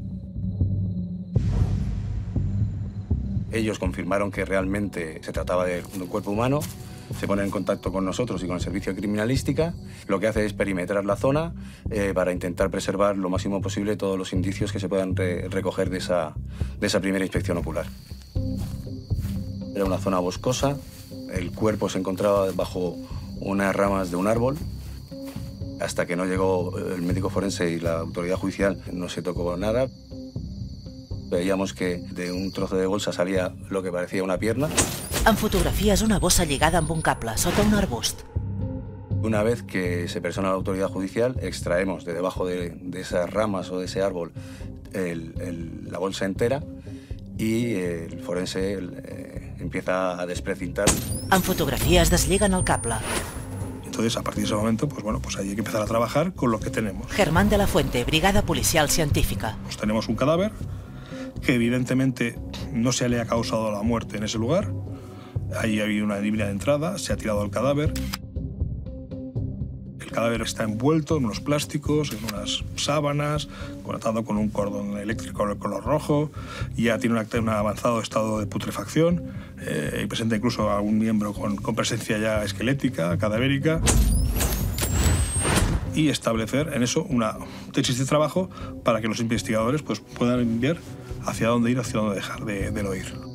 Speaker 15: Ellos confirmaron que realmente se trataba de un cuerpo humano, se ponen en contacto con nosotros y con el servicio de criminalística, lo que hace es perimetrar la zona eh, para intentar preservar lo máximo posible todos los indicios que se puedan re recoger de esa, de esa primera inspección ocular. Era una zona boscosa, el cuerpo se encontraba bajo unas ramas de un árbol. Hasta que no llegó el médico forense y la autoridad judicial no se tocó nada. Veíamos que de un trozo de bolsa salía lo que parecía una pierna.
Speaker 1: En fotografies, una bossa lligada amb un cable sota un arbust.
Speaker 15: Una vez que se persona la autoridad judicial, extraemos de debajo de, de esas ramas o de ese árbol el, el, la bolsa entera y el forense eh, empieza a desprecintar.
Speaker 1: En fotografies deslliguen el cable.
Speaker 16: Entonces, a partir de ese momento, pues bueno, pues ahí hay que empezar a trabajar con lo que tenemos.
Speaker 1: Germán de la Fuente, Brigada Policial Científica.
Speaker 16: Pues tenemos un cadáver que evidentemente no se le ha causado la muerte en ese lugar. Ahí había una línea de entrada, se ha tirado al cadáver. El cadáver está envuelto en unos plásticos, en unas sábanas, conectado con un cordón eléctrico de color rojo, ya tiene un, un avanzado estado de putrefacción, eh, y presenta incluso a un miembro con, con presencia ya esquelética, cadavérica, y establecer en eso una tesis de trabajo para que los investigadores pues, puedan ver hacia dónde ir, hacia dónde dejar de, de no ir.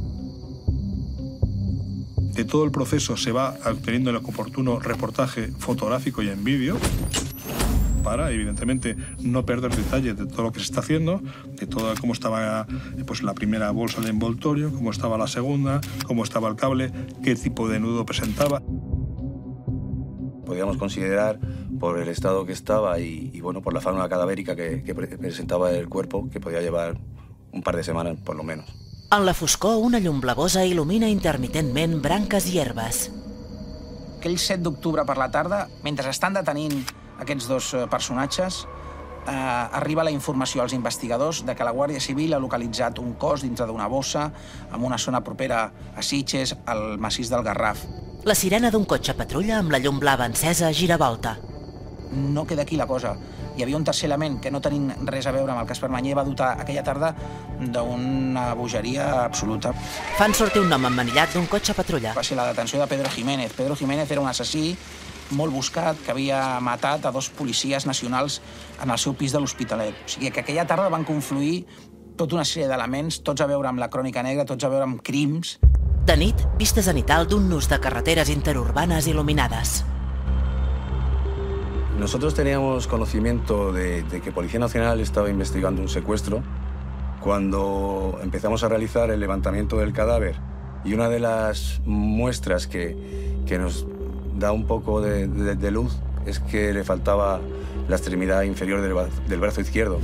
Speaker 16: De todo el proceso se va obteniendo el oportuno reportaje fotográfico y en vídeo para, evidentemente, no perder detalles de todo lo que se está haciendo, de todo cómo estaba pues, la primera bolsa de envoltorio, cómo estaba la segunda, cómo estaba el cable, qué tipo de nudo presentaba.
Speaker 15: Podíamos considerar, por el estado que estaba y, y bueno, por la fauna cadavérica que, que presentaba el cuerpo, que podía llevar un par de semanas, por lo menos.
Speaker 1: En la foscor, una llum blavosa il·lumina intermitentment branques i herbes.
Speaker 14: Aquell set d'octubre per la tarda, mentre estan detenint aquests dos personatges, eh, arriba la informació als investigadors de que la Guàrdia Civil ha localitzat un cos dintre d'una bossa en una zona propera a Sitges, al massís del Garraf.
Speaker 1: La sirena d'un cotxe patrulla amb la llum blava encesa gira volta.
Speaker 14: No queda aquí la cosa. Hi havia un tercer element que no tenint res a veure amb el cas Permanyer va dotar aquella tarda d'una bogeria absoluta.
Speaker 1: Fan sortir un nom emmanillat d'un cotxe patrulla.
Speaker 14: Va ser la detenció de Pedro Jiménez. Pedro Jiménez era un assassí molt buscat que havia matat a dos policies nacionals en el seu pis de l'Hospitalet. O sigui que aquella tarda van confluir tota una sèrie d'elements, tots a veure amb la crònica negra, tots a veure amb crims.
Speaker 1: De nit, vista zenital d'un nus de carreteres interurbanes il·luminades.
Speaker 15: Nosotros teníamos conocimiento de, de que Policía Nacional estaba investigando un secuestro cuando empezamos a realizar el levantamiento del cadáver. Y una de las muestras que, que nos da un poco de, de, de luz es que le faltaba la extremidad inferior del, del brazo izquierdo.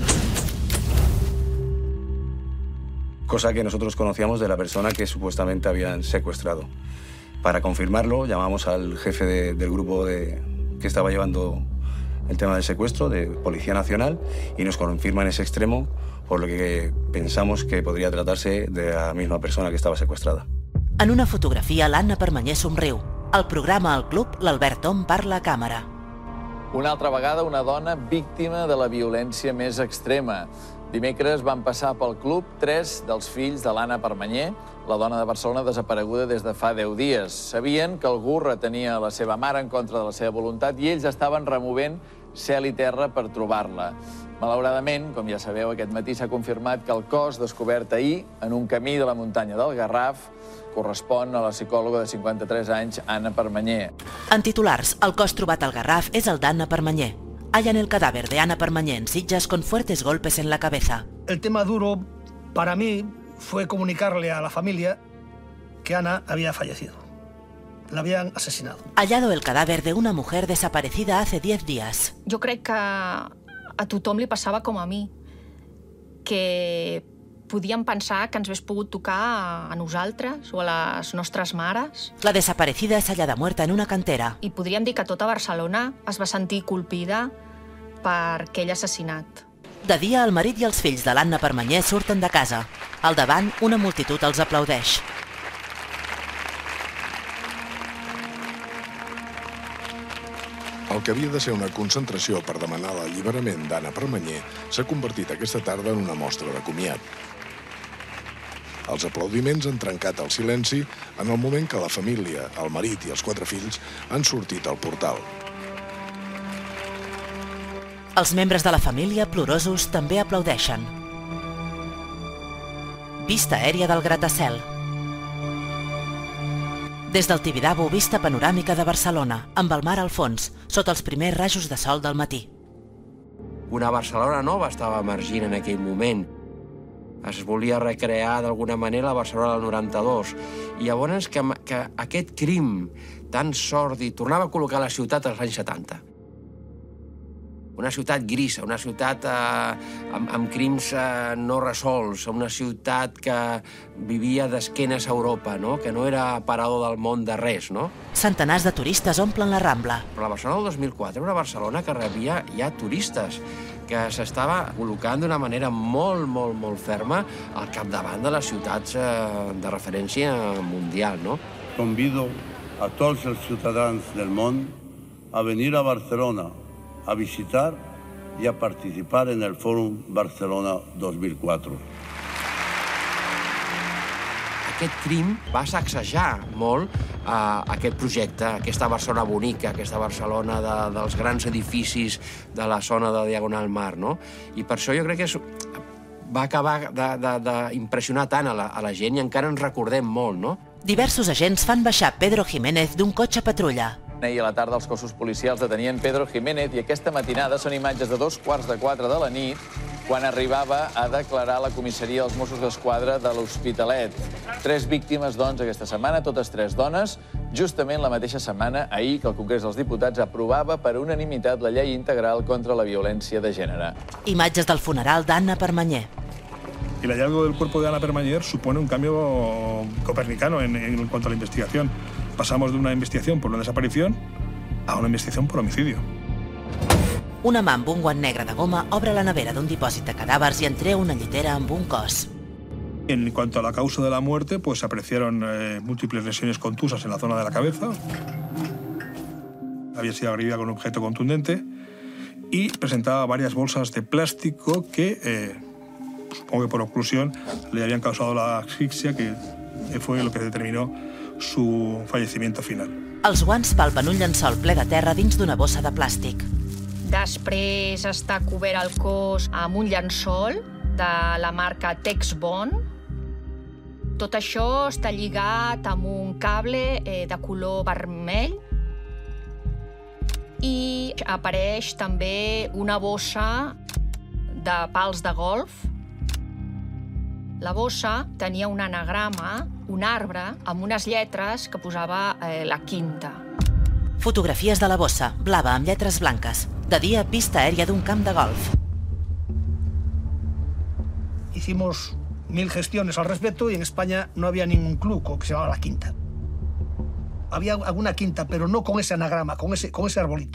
Speaker 15: Cosa que nosotros conocíamos de la persona que supuestamente habían secuestrado. Para confirmarlo, llamamos al jefe de, del grupo de, que estaba llevando el tema del secuestro, de Policía Nacional, y nos confirma en ese extremo, por lo que pensamos que podría tratarse de la misma persona que estaba secuestrada.
Speaker 1: En una fotografia, l'Anna Permanyer somriu. Al programa al club, l'Albert Tom parla a càmera.
Speaker 23: Una altra vegada, una dona víctima de la violència més extrema. Dimecres van passar pel club tres dels fills de l'Anna Permanyer, la dona de Barcelona desapareguda des de fa deu dies. Sabien que algú retenia la seva mare en contra de la seva voluntat i ells estaven removent cel i terra per trobar-la. Malauradament, com ja sabeu, aquest matí s'ha confirmat que el cos descobert ahir en un camí de la muntanya del Garraf correspon a la psicòloga de cinquanta-tres anys, Anna Permanyer.
Speaker 1: En titulars, el cos trobat al Garraf és el d'Anna Permanyer. Hallan el cadáver de Ana Permanyer en Sitges con fuertes golpes en la cabeza.
Speaker 9: El tema duro para mí fue comunicarle a la familia que Ana había fallecido. La habían asesinado.
Speaker 1: Hallado el cadáver de una mujer desaparecida hace diez días.
Speaker 8: Jo crec que a tothom li passava com a mi, que podíem pensar que ens hagués pogut tocar a nosaltres o a les nostres mares.
Speaker 1: La desaparecida és hallada muerta en una cantera.
Speaker 8: I podríem dir que tota Barcelona es va sentir colpida per aquell assassinat.
Speaker 1: De dia, el marit i els fills de l'Anna Permanyer surten de casa. Al davant, una multitud els aplaudeix.
Speaker 17: El que havia de ser una concentració per demanar l'alliberament d'Anna Permanyer s'ha convertit aquesta tarda en una mostra de comiat. Els aplaudiments han trencat el silenci en el moment que la família, el marit i els quatre fills han sortit al portal.
Speaker 1: Els membres de la família, plorosos, també aplaudeixen. Vista aèria del gratacel. Des del Tibidabo, vista panoràmica de Barcelona, amb el mar al fons, sota els primers rajos de sol del matí.
Speaker 12: Una Barcelona nova estava emergint en aquell moment. Es volia recrear d'alguna manera la Barcelona del noranta-dos. I llavors que, que aquest crim tan sòrdid tornava a col·locar la ciutat als anys setanta. Una ciutat grisa, una ciutat eh, amb, amb crims eh, no resolts, una ciutat que vivia d'esquenes a Europa, no? Que no era parador del món de res, no?
Speaker 1: Centenars de turistes omplen la Rambla.
Speaker 12: Però la Barcelona del dos mil quatre era una Barcelona que rebia ja turistes, que s'estava col·locant d'una manera molt, molt, molt ferma al capdavant de les ciutats eh, de referència mundial, no?
Speaker 18: Convido a tots els ciutadans del món a venir a Barcelona a visitar y a participar en el Fórum Barcelona dos mil cuatro.
Speaker 12: Aquest crim va sacsejar molt eh, aquest projecte, aquesta Barcelona bonica, aquesta Barcelona de, dels grans edificis de la zona de Diagonal Mar, no? I per això jo crec que és, va acabar d'impressionar tant a la, a la gent i encara ens recordem molt, no?
Speaker 1: Diversos agents fan baixar Pedro Jiménez d'un cotxe patrulla.
Speaker 23: Ahir a la tarda els cossos policials detenien Pedro Jiménez i aquesta matinada són imatges de dos quarts de quatre de la nit quan arribava a declarar a la comissaria dels Mossos d'Esquadra de l'Hospitalet. Tres víctimes, doncs, aquesta setmana, totes tres dones, justament la mateixa setmana, ahir, que el Congrés dels Diputats aprovava per unanimitat la llei integral contra la violència de gènere.
Speaker 1: Imatges del funeral d'Anna Permanyer.
Speaker 16: El hallazgo del cuerpo de Ana Permanyer supone un cambio copernicano en, en cuanto a la investigación. Pasamos de una investigación por una desaparición a una investigación por homicidio.
Speaker 1: Una mà amb un guant negre de goma obre la nevera d'un dipòsit de cadàvers i en treu una llitera amb un cos.
Speaker 16: En cuanto a la causa de la muerte, pues se apreciaron eh, múltiples lesiones contusas en la zona de la cabeza. Había sido agredida con un objeto contundente y presentaba varias bolsas de plástico que, eh, supongo que por oclusión, le habían causado la asfixia, que fue lo que determinó su fallecimiento final.
Speaker 1: Els guants palpen un llençol ple de terra dins d'una bossa de plàstic.
Speaker 8: Després està cobert el cos amb un llençol de la marca Texbond. Tot això està lligat amb un cable eh, de color vermell i apareix també una bossa de pals de golf. La bossa tenia un anagrama, un arbre, amb unes lletres que posava eh, la quinta.
Speaker 1: Fotografies de la bossa, blava amb lletres blanques. De dia, pista aèria d'un camp de golf.
Speaker 9: Hicimos mil gestiones al respecto y en España no había ningún club que se llamaba La Quinta. Había alguna quinta, pero no con ese anagrama, con ese, con ese arbolito.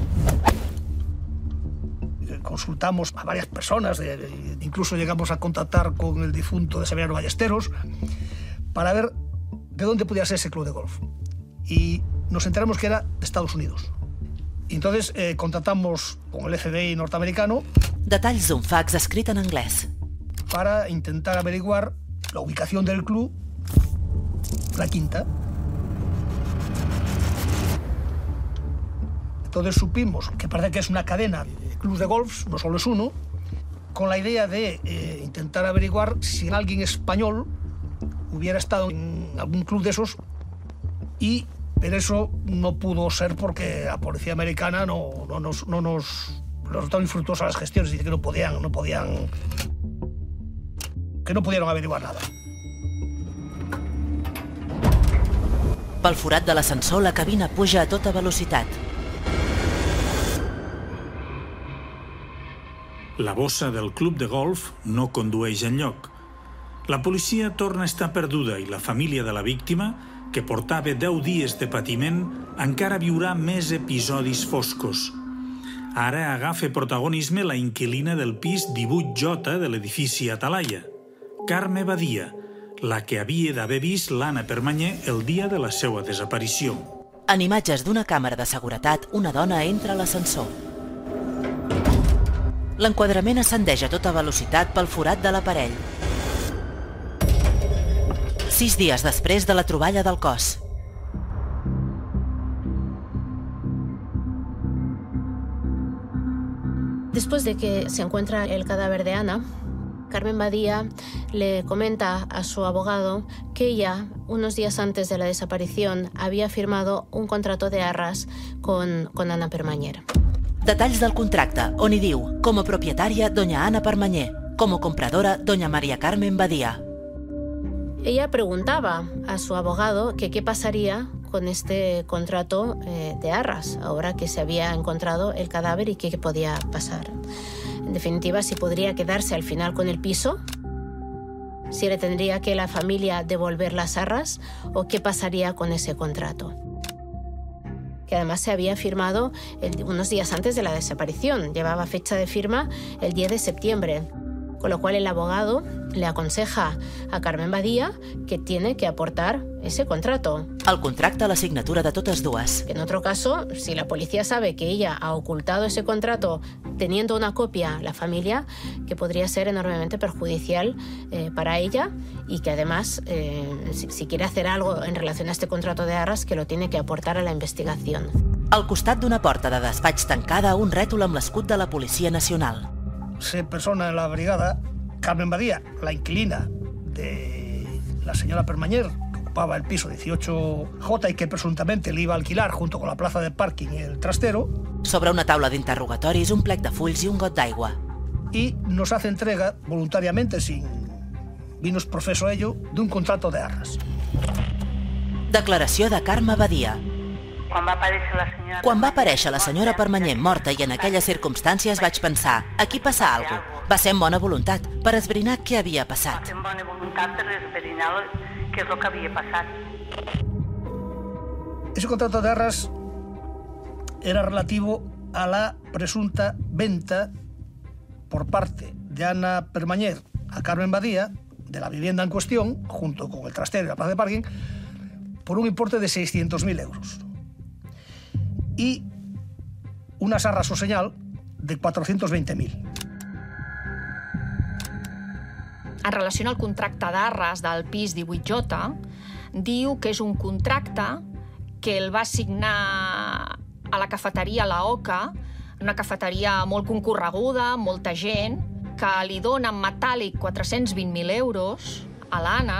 Speaker 9: Consultamos a varias personas, incluso llegamos a contactar con el difunto de Severiano Ballesteros para ver de dónde podía ser ese club de golf. Y nos enteramos que era de Estados Unidos. Y entonces eh, contactamos con el F B I norteamericano.
Speaker 1: Detalls d'un fax escrit en anglès.
Speaker 9: Para intentar averiguar la ubicación del club, La Quinta. Entonces supimos que parece que es una cadena de clubes de golf, no solo es uno, con la idea de eh, intentar averiguar si alguien español hubiera estado en algún club de esos, y pero eso no pudo ser porque la policía americana no, no nos, no nos resultó infructuosa las gestiones, dice que no podían, no podían, que no pudieron averiguar nada.
Speaker 1: Pel forat de l'ascensor, la cabina puja a tota velocitat.
Speaker 3: La bossa del club de golf no condueix enlloc. La policia torna a estar perduda i la família de la víctima, que portava deu dies de patiment, encara viurà més episodis foscos. Ara agafa protagonisme la inquilina del pis divuit J de l'edifici Atalaia, Carme Badia, la que havia d'haver vist l'Anna Permanyer el dia de la seva desaparició.
Speaker 1: En imatges d'una càmera de seguretat, una dona entra a l'ascensor. L'enquadrament ascendeix a tota velocitat pel forat de l'aparell. Sis dies després de la troballa del cos.
Speaker 10: Después de que se encuentra el cadáver de Ana, Carmen Badia le comenta a su abogado que ella, unos días antes de la desaparición, había firmado un contrato de arras con, con Ana Permanyer.
Speaker 1: Detalls del contracte, on hi diu, com a propietària, doña Ana Permanyer, como compradora, doña María Carmen Badia.
Speaker 10: Ella preguntaba a su abogado que qué pasaría con este contrato eh, de arras, ahora que se había encontrado el cadáver y qué podía pasar. En definitiva, si podría quedarse al final con el piso, si le tendría que la familia devolver las arras o qué pasaría con ese contrato, que además se había firmado el, unos días antes de la desaparición. Llevaba fecha de firma el diez de septiembre, con lo cual el abogado le aconseja a Carmen Badía que tiene que aportar ese contrato.
Speaker 1: El contracte a la signatura de totes dues.
Speaker 10: En otro caso, si la policía sabe que ella ha ocultado ese contrato teniendo una copia la familia, que podría ser enormemente perjudicial eh, para ella y que además, eh, si, si quiere hacer algo en relación a este contrato de arras, que lo tiene que aportar a la investigación.
Speaker 1: Al costat d'una porta de despatx tancada, un rètol amb l'escut de la Policia Nacional.
Speaker 9: Se persona en la brigada, Carmen Badía, la inquilina de la señora Permanyer, que ocupaba el piso dieciocho J y que presuntamente le iba a alquilar junto con la plaza de parking y el trastero.
Speaker 1: Sobre una taula d'interrogatoris, un plec de fulls i un got d'aigua.
Speaker 9: Y nos hace entrega, voluntariamente, sin vinos profeso ello, de un contrato de arras.
Speaker 1: Declaració de Carme Badía.
Speaker 6: Quan va aparèixer la senyora...
Speaker 1: Quan va aparèixer la senyora Permanyer morta i en aquelles circumstàncies vaig pensar, aquí passa alguna cosa. Va ser amb bona voluntat, per esbrinar què havia passat.
Speaker 6: Va ser amb bona voluntat per esbrinar què és el que havia passat.
Speaker 9: Ese contrato de arras era relativo a la presunta venta por parte de Ana Permanyer a Carmen Badía de la vivienda en cuestión, junto con el trastero y la plaza de parking, por un importe de seiscientos mil euros. Y unas arras o señal de cuatrocientos veinte mil.
Speaker 8: En relació al contracte d'arres del pis divuit J, diu que és un contracte que el va signar a la cafeteria La Oca, una cafeteria molt concorreguda, molta gent, que li dona en metàl·lic quatre-cents vint mil euros a l'Anna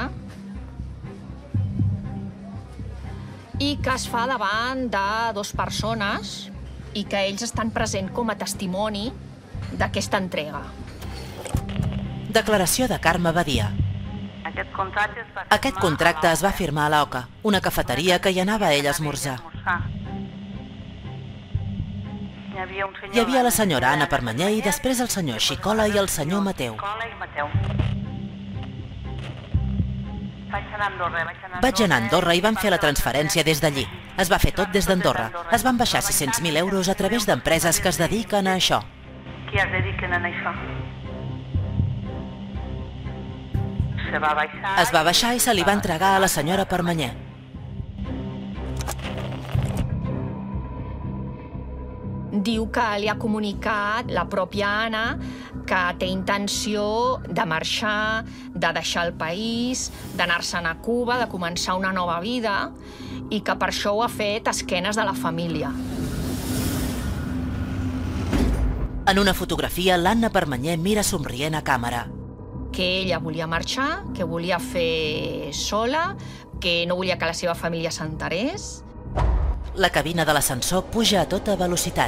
Speaker 8: i que es fa davant de dues persones i que ells estan presents com a testimoni d'aquesta entrega.
Speaker 1: Declaració de Carme Badía.
Speaker 6: Aquest contracte es va,
Speaker 1: Aquest contracte es va firmar a la Oca, una cafeteria que hi anava ell a esmorzar.
Speaker 6: Hi havia, un senyor
Speaker 1: Hi havia la senyora Anna Permanyer i després el senyor Xicola i el senyor Mateu.
Speaker 6: Vaig anar a Andorra, vaig anar a
Speaker 1: Vaig anar a Andorra i van fer la transferència des d'allí. Es va fer tot des d'Andorra. Es van baixar sis-cents mil euros a través d'empreses que es dediquen a això.
Speaker 6: Qui es dediquen a això? Se va baixar...
Speaker 1: Es va baixar i se li va entregar a la senyora Permanyer.
Speaker 8: Diu que li ha comunicat la pròpia Anna que té intenció de marxar, de deixar el país, d'anar-se'n a Cuba, de començar una nova vida i que per això ho ha fet a esquenes de la família.
Speaker 1: En una fotografia, l'Anna Permanyer mira somrient a càmera.
Speaker 8: Que ella volia marxar, que volia fer sola, que no volia que la seva família s'enterés.
Speaker 1: La cabina de l'ascensor puja a tota velocitat.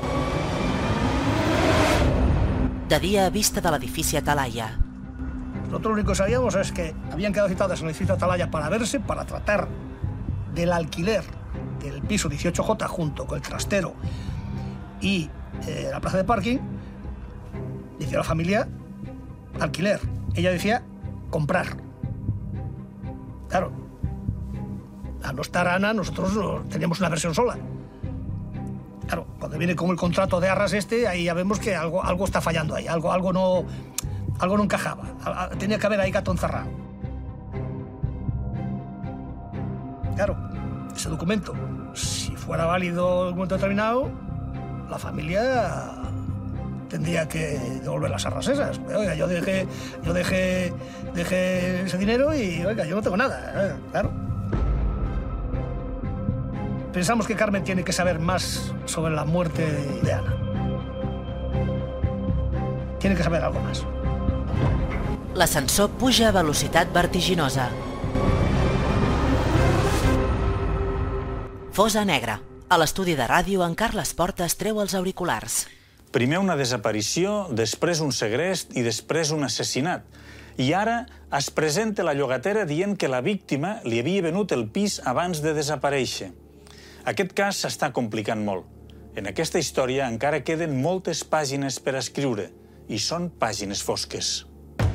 Speaker 1: De dia, vista de l'edifici Atalaya.
Speaker 9: Nosotros lo único que sabíamos es que habían quedado citadas en el edificio Atalaya para verse, para tratar del alquiler del piso dieciocho J junto con el trastero y eh, la plaza de parking. Decía la familia alquiler. Ella decía comprar. Claro, al no estar Ana, nosotros teníamos una versión sola. Claro, cuando viene con el contrato de arras este, ahí ya vemos que algo, algo está fallando ahí, algo, algo, no, algo no encajaba. Tenía que haber ahí gato encerrado. Claro, ese documento, si fuera válido en un momento determinado, la familia tendría que devolver las arras esas. Oiga, yo dejé, yo dejé, dejé ese dinero y, oiga, yo no tengo nada, claro. Pensamos que Carmen tiene que saber más sobre la muerte de Ana. Tiene que saber algo más.
Speaker 1: L'ascensor puja a velocitat vertiginosa. Fosa negra. A l'estudi de ràdio, en Carles Portes treu els auriculars.
Speaker 3: Primer una desaparició, després un segrest i després un assassinat. I ara es presenta la llogatera dient que la víctima li havia venut el pis abans de desaparèixer. Aquest cas s'està complicant molt. En aquesta història encara queden moltes pàgines per escriure, i són pàgines fosques.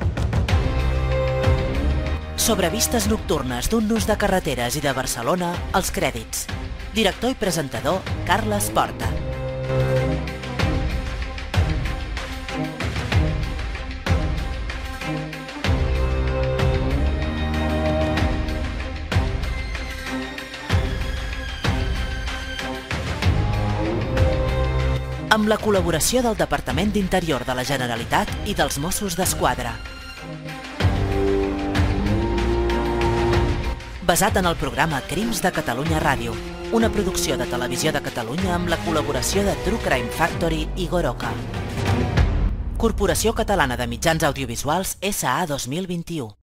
Speaker 1: Sobre vistes nocturnes d'un nus de carreteres i de Barcelona, els crèdits. Director i presentador, Carles Porta. amb la col·laboració del Departament d'Interior de la Generalitat i dels Mossos d'Esquadra. Basat en el programa Crims de Catalunya Ràdio, una producció de Televisió de Catalunya amb la col·laboració de True Crime Factory i Goroka. Corporació Catalana de Mitjans Audiovisuals S A dos mil vint-i-u.